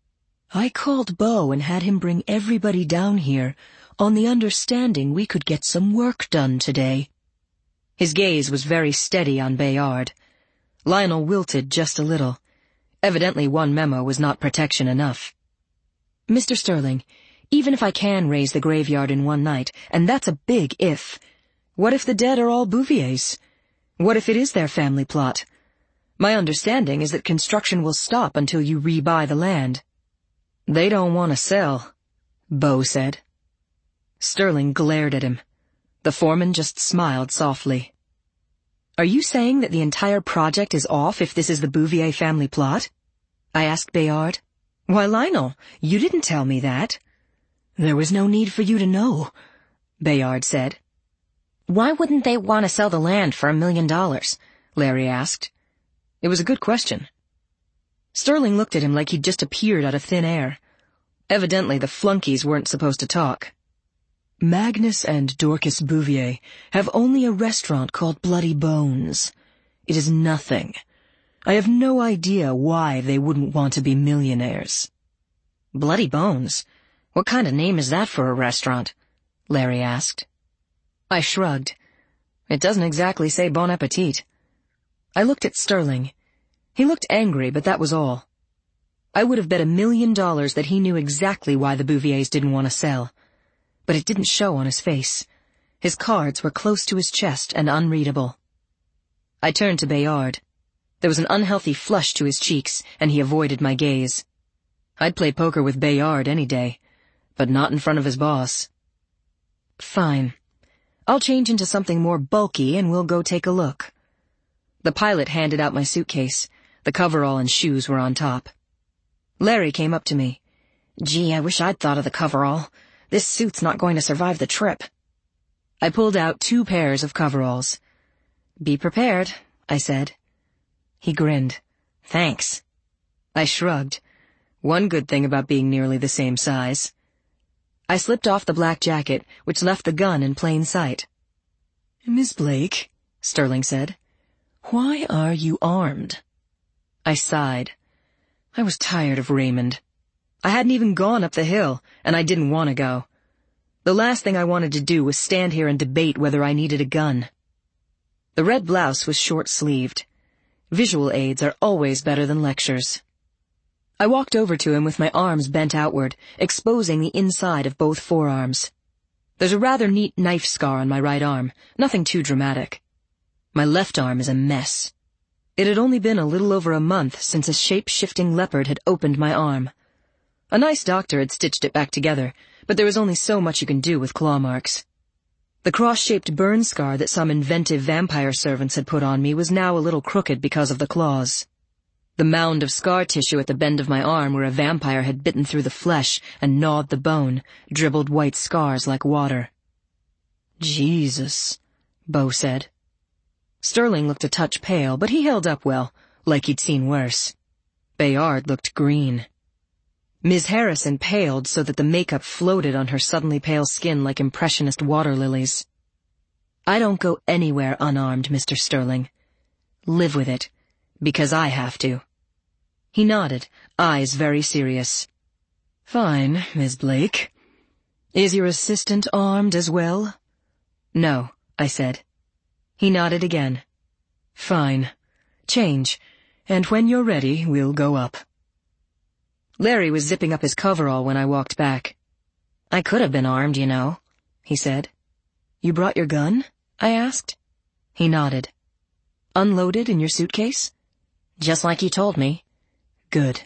I called Beau and had him bring everybody down here on the understanding we could get some work done today. His gaze was very steady on Bayard. Lionel wilted just a little. Evidently one memo was not protection enough. Mister Sterling, even if I can raise the graveyard in one night, and that's a big if, what if the dead are all Bouvier's? What if it is their family plot? My understanding is that construction will stop until you rebuy the land. They don't want to sell, Beau said. Sterling glared at him. The foreman just smiled softly. Are you saying that the entire project is off if this is the Bouvier family plot? I asked Bayard. Why, Lionel, you didn't tell me that. There was no need for you to know, Bayard said. Why wouldn't they want to sell the land for a million dollars? Larry asked. It was a good question. Sterling looked at him like he'd just appeared out of thin air. Evidently the flunkies weren't supposed to talk. Magnus and Dorcas Bouvier have only a restaurant called Bloody Bones. It is nothing. I have no idea why they wouldn't want to be millionaires. Bloody Bones? What kind of name is that for a restaurant? Larry asked. I shrugged. It doesn't exactly say Bon Appetit. I looked at Sterling. He looked angry, but that was all. I would have bet a million dollars that he knew exactly why the Bouviers didn't want to sell. But it didn't show on his face. His cards were close to his chest and unreadable. I turned to Bayard. There was an unhealthy flush to his cheeks, and he avoided my gaze. I'd play poker with Bayard any day, but not in front of his boss. Fine. I'll change into something more bulky and we'll go take a look. The pilot handed out my suitcase. The coverall and shoes were on top. Larry came up to me. Gee, I wish I'd thought of the coverall. This suit's not going to survive the trip. I pulled out two pairs of coveralls. Be prepared, I said. He grinned. Thanks. I shrugged. One good thing about being nearly the same size. I slipped off the black jacket, which left the gun in plain sight. Miss Blake, Sterling said, why are you armed? I sighed. I was tired of Raymond. I hadn't even gone up the hill, and I didn't want to go. The last thing I wanted to do was stand here and debate whether I needed a gun. The red blouse was short-sleeved. Visual aids are always better than lectures. I walked over to him with my arms bent outward, exposing the inside of both forearms. There's a rather neat knife scar on my right arm, nothing too dramatic. My left arm is a mess. It had only been a little over a month since a shape-shifting leopard had opened my arm. A nice doctor had stitched it back together, but there was only so much you can do with claw marks. The cross-shaped burn scar that some inventive vampire servants had put on me was now a little crooked because of the claws. The mound of scar tissue at the bend of my arm where a vampire had bitten through the flesh and gnawed the bone dribbled white scars like water. "Jesus," Bo said. Sterling looked a touch pale, but he held up well, like he'd seen worse. Bayard looked green. Miz Harrison paled so that the makeup floated on her suddenly pale skin like impressionist water lilies. "I don't go anywhere unarmed, Mister Sterling. Live with it, because I have to." He nodded, eyes very serious. "Fine, Miss Blake. Is your assistant armed as well?" "No," I said. He nodded again. "Fine. Change, and when you're ready, we'll go up." Larry was zipping up his coverall when I walked back. "I could have been armed, you know," he said. "You brought your gun?" I asked. He nodded. "Unloaded in your suitcase?" "Just like you told me." "Good."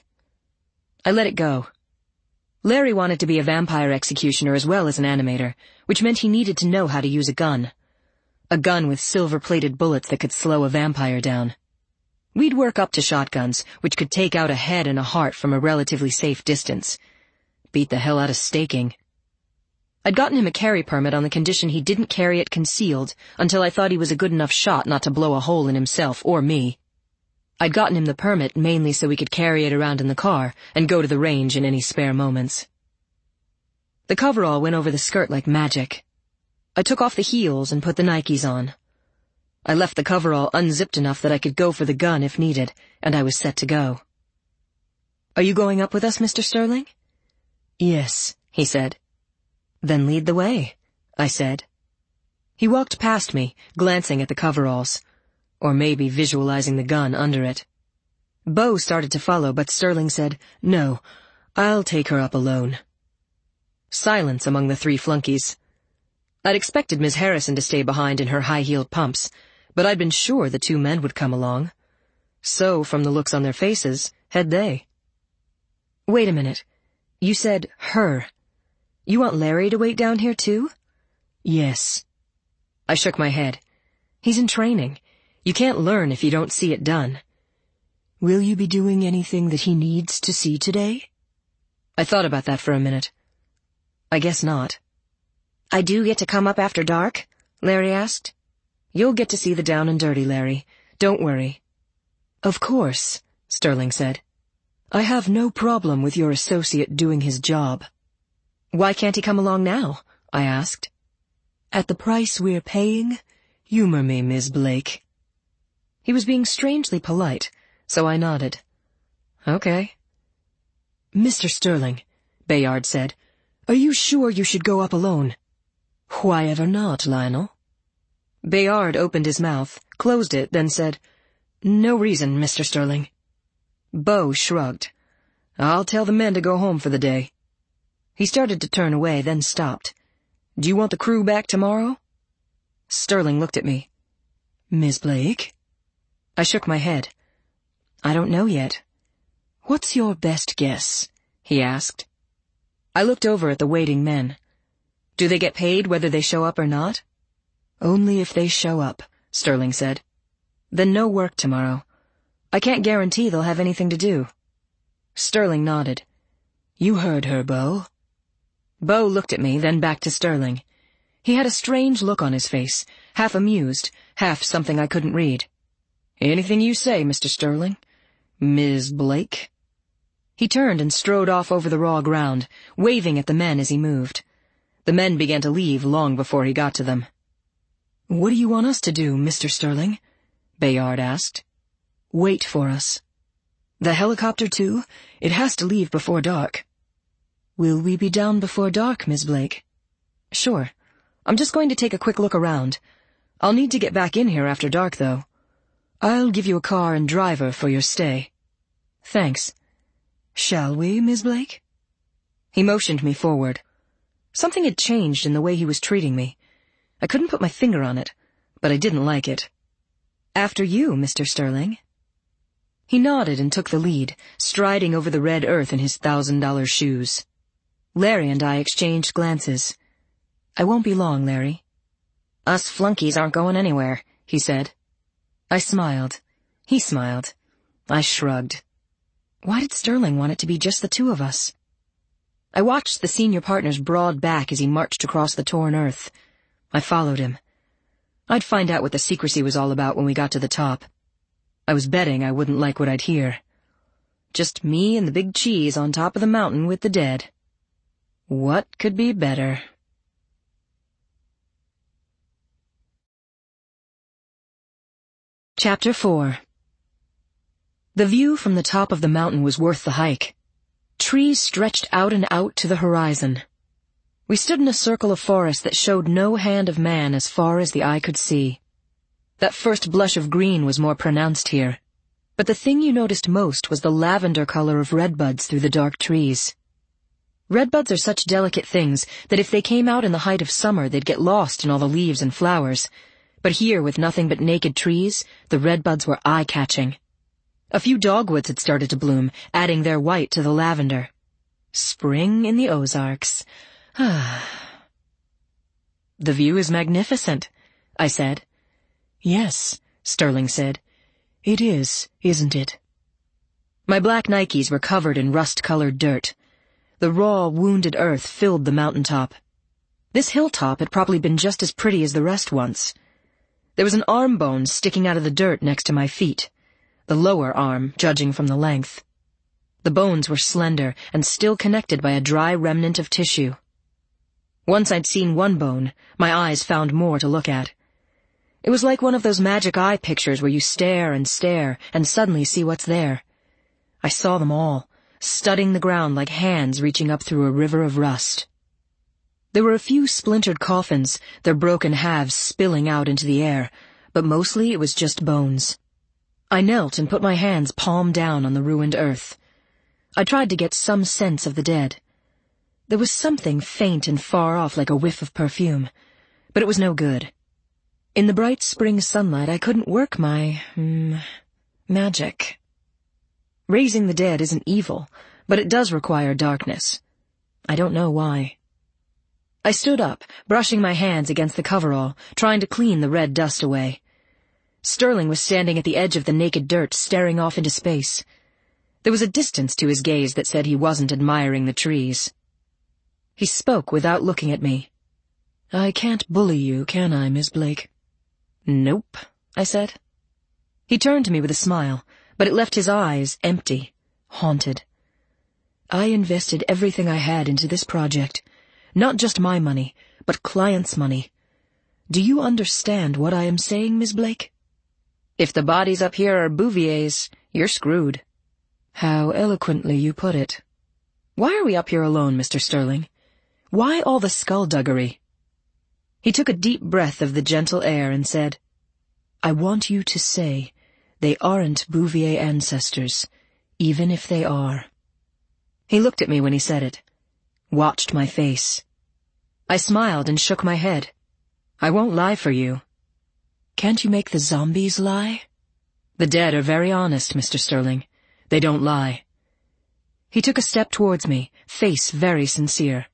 I let it go. Larry wanted to be a vampire executioner as well as an animator, which meant he needed to know how to use a gun. A gun with silver-plated bullets that could slow a vampire down. We'd work up to shotguns, which could take out a head and a heart from a relatively safe distance. Beat the hell out of staking. I'd gotten him a carry permit on the condition he didn't carry it concealed until I thought he was a good enough shot not to blow a hole in himself or me. I'd gotten him the permit mainly so we could carry it around in the car and go to the range in any spare moments. The coverall went over the skirt like magic. I took off the heels and put the Nikes on. I left the coverall unzipped enough that I could go for the gun if needed, and I was set to go. "Are you going up with us, Mister Sterling?" "Yes," he said. "Then lead the way," I said. He walked past me, glancing at the coveralls, or maybe visualizing the gun under it. Bo started to follow, but Sterling said, "No, I'll take her up alone." Silence among the three flunkies. I'd expected Miz Harrison to stay behind in her high-heeled pumps, but I'd been sure the two men would come along. So, from the looks on their faces, had they. "Wait a minute. You said her. You want Larry to wait down here, too?" "Yes." I shook my head. "He's in training. You can't learn if you don't see it done." "Will you be doing anything that he needs to see today?" I thought about that for a minute. I guess not. "I do get to come up after dark?" Larry asked. "You'll get to see the down and dirty, Larry. Don't worry." "Of course," Sterling said. "I have no problem with your associate doing his job." "Why can't he come along now?" I asked. "At the price we're paying, humor me, Miss Blake." He was being strangely polite, so I nodded. "Okay." "Mister Sterling," Bayard said, "are you sure you should go up alone?" "Why ever not, Lionel?" Bayard opened his mouth, closed it, then said, "No reason, Mister Sterling." Bo shrugged. "I'll tell the men to go home for the day." He started to turn away, then stopped. "Do you want the crew back tomorrow?" Sterling looked at me. "Miss Blake?" I shook my head. "I don't know yet." "What's your best guess?" he asked. I looked over at the waiting men. "Do they get paid whether they show up or not?" "Only if they show up," Sterling said. "Then no work tomorrow. I can't guarantee they'll have anything to do." Sterling nodded. "You heard her, Bo." Bo looked at me, then back to Sterling. He had a strange look on his face, half amused, half something I couldn't read. "Anything you say, Mister Sterling. Miz Blake." He turned and strode off over the raw ground, waving at the men as he moved. The men began to leave long before he got to them. "What do you want us to do, Mister Sterling?" Bayard asked. "Wait for us." "The helicopter, too? It has to leave before dark." "Will we be down before dark, Miss Blake?" "Sure. I'm just going to take a quick look around. I'll need to get back in here after dark, though. I'll give you a car and driver for your stay." "Thanks. Shall we, Miss Blake?" He motioned me forward. Something had changed in the way he was treating me. I couldn't put my finger on it, but I didn't like it. After you, Mister Sterling. He nodded and took the lead, striding over the red earth in his thousand-dollar shoes. Larry and I exchanged glances. I won't be long, Larry. Us flunkies aren't going anywhere, he said. I smiled. He smiled. I shrugged. Why did Sterling want it to be just the two of us? I watched the senior partner's broad back as he marched across the torn earth. I followed him. I'd find out what the secrecy was all about when we got to the top. I was betting I wouldn't like what I'd hear. Just me and the big cheese on top of the mountain with the dead. What could be better? Chapter four. The view from the top of the mountain was worth the hike. Trees stretched out and out to the horizon. We stood in a circle of forest that showed no hand of man as far as the eye could see. That first blush of green was more pronounced here, but the thing you noticed most was the lavender color of redbuds through the dark trees. Redbuds are such delicate things that if they came out in the height of summer, they'd get lost in all the leaves and flowers. But here, with nothing but naked trees, the redbuds were eye-catching. A few dogwoods had started to bloom, adding their white to the lavender. Spring in the Ozarks. Ah. The view is magnificent, I said. Yes, Sterling said. It is, isn't it? My black Nikes were covered in rust-colored dirt. The raw, wounded earth filled the mountaintop. This hilltop had probably been just as pretty as the rest once. There was an arm bone sticking out of the dirt next to my feet, the lower arm, judging from the length. The bones were slender and still connected by a dry remnant of tissue. Once I'd seen one bone, my eyes found more to look at. It was like one of those magic eye pictures where you stare and stare and suddenly see what's there. I saw them all, studding the ground like hands reaching up through a river of rust. There were a few splintered coffins, their broken halves spilling out into the air, but mostly it was just bones. I knelt and put my hands palm down on the ruined earth. I tried to get some sense of the dead. There was something faint and far off like a whiff of perfume, but it was no good. In the bright spring sunlight I couldn't work my, hmm, magic. Raising the dead isn't evil, but it does require darkness. I don't know why. I stood up, brushing my hands against the coverall, trying to clean the red dust away. Sterling was standing at the edge of the naked dirt, staring off into space. There was a distance to his gaze that said he wasn't admiring the trees. He spoke without looking at me. I can't bully you, can I, Miss Blake? Nope, I said. He turned to me with a smile, but it left his eyes empty, haunted. I invested everything I had into this project. Not just my money, but clients' money. Do you understand what I am saying, Miss Blake? If the bodies up here are Bouvier's, you're screwed. How eloquently you put it. Why are we up here alone, Mister Sterling? Why all the skullduggery? He took a deep breath of the gentle air and said, I want you to say they aren't Bouvier ancestors, even if they are. He looked at me when he said it, watched my face. I smiled and shook my head. I won't lie for you. Can't you make the zombies lie? The dead are very honest, Mister Sterling. They don't lie. He took a step towards me, face very sincere.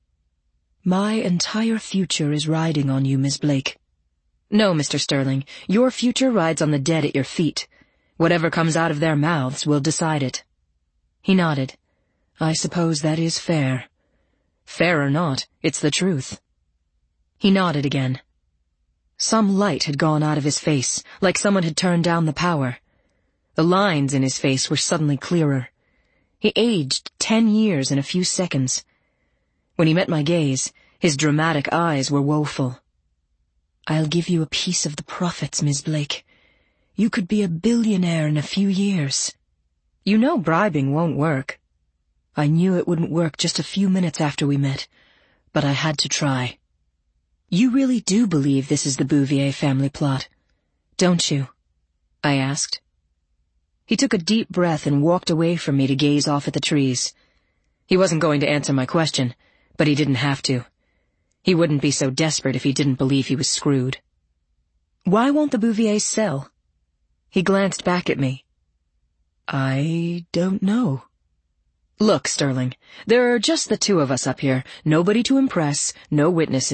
My entire future is riding on you, Miss Blake. No, Mister Sterling, your future rides on the dead at your feet. Whatever comes out of their mouths will decide it. He nodded. I suppose that is fair. Fair or not, it's the truth. He nodded again. Some light had gone out of his face, like someone had turned down the power. The lines in his face were suddenly clearer. He aged ten years in a few seconds. When he met my gaze, his dramatic eyes were woeful. I'll give you a piece of the profits, Miss Blake. You could be a billionaire in a few years. You know bribing won't work. I knew it wouldn't work just a few minutes after we met, but I had to try. You really do believe this is the Bouvier family plot, don't you? I asked. He took a deep breath and walked away from me to gaze off at the trees. He wasn't going to answer my question, but he didn't have to. He wouldn't be so desperate if he didn't believe he was screwed. Why won't the Bouviers sell? He glanced back at me. I don't know. Look, Sterling, there are just the two of us up here, nobody to impress, no witnesses.